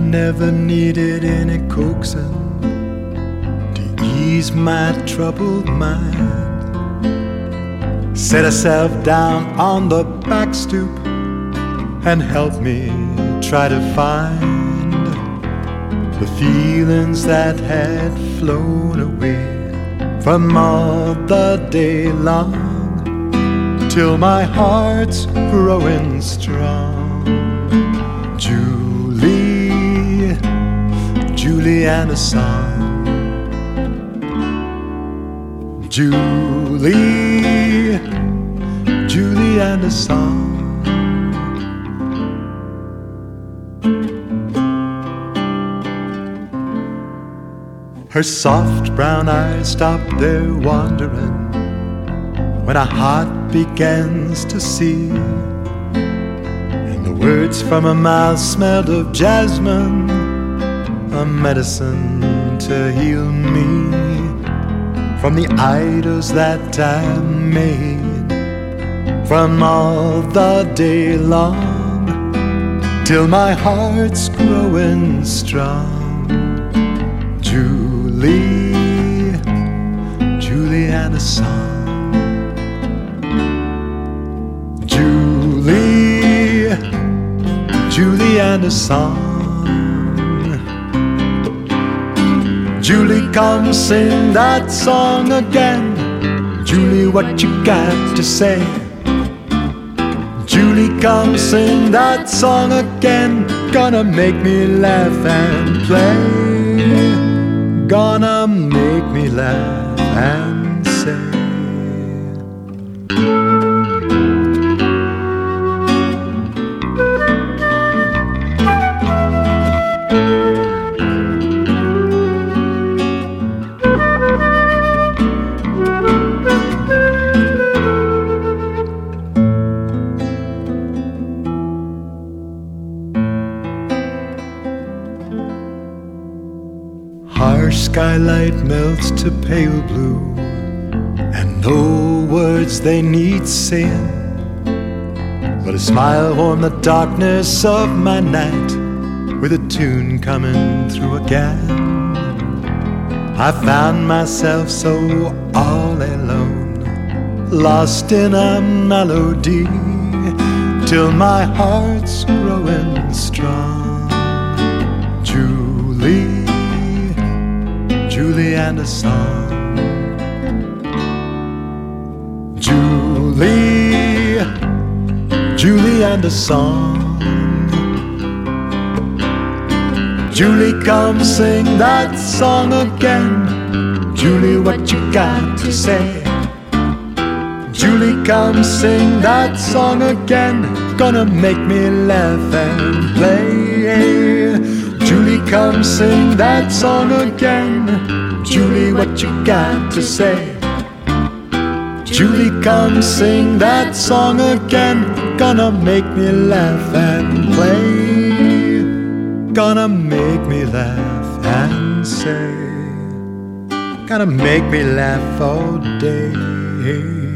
never needed any coaxing to ease my troubled mind. Set herself down on the back stoop and helped me try to find the feelings that had flown away from all the day long, till my heart's growing strong. Julie, Julie and a song. Julie, Julie and a song. Her soft brown eyes stop their wandering when a heart begins to see, and the words from her mouth smelled of jasmine, a medicine to heal me from the idols that I made from all the day long, till my heart's growing strong. Julie, Julie and a song. Julie, Julie and a song. Julie, come sing that song again. Julie, what you got to say? Julie, come sing that song again. Gonna make me laugh and play. Gonna make me laugh and say. Harsh skylight melts to pale blue, and no words they need saying, but a smile warm the darkness of my night with a tune coming through again. I found myself so all alone, lost in a melody, till my heart's growing strong. Julie, Julie and a song. Julie, Julie and a song. Julie, come sing that song again. Julie, what you got to say? Julie, come sing that song again. Gonna make me laugh and play. Julie, come sing that song again. Julie, what you got to say? Julie, come sing that song again. Gonna make me laugh and play. Gonna make me laugh and say. Gonna make me laugh all day.